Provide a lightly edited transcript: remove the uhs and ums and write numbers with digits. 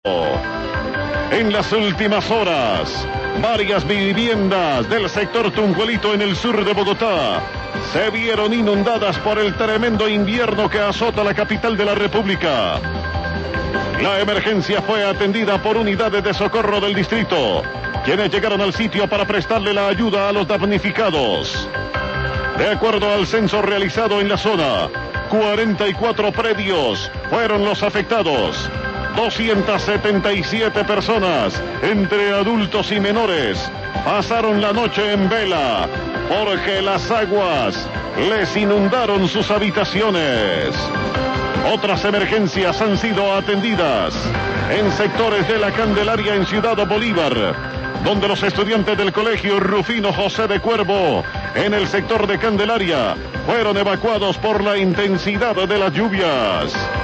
En las últimas horas, varias viviendas del sector Tunjuelito en el sur de Bogotá se vieron inundadas por el tremendo invierno que azota la capital de la República. La emergencia fue atendida por unidades de socorro del distrito, quienes llegaron al sitio para prestarle la ayuda a los damnificados. De acuerdo al censo realizado en la zona, 44 predios fueron los afectados. 277 personas, entre adultos y menores, pasaron la noche en vela porque las aguas les inundaron sus habitaciones. Otras emergencias han sido atendidas en sectores de la Candelaria en Ciudad Bolívar, donde los estudiantes del colegio Rufino José de Cuervo, en el sector de Candelaria, fueron evacuados por la intensidad de las lluvias.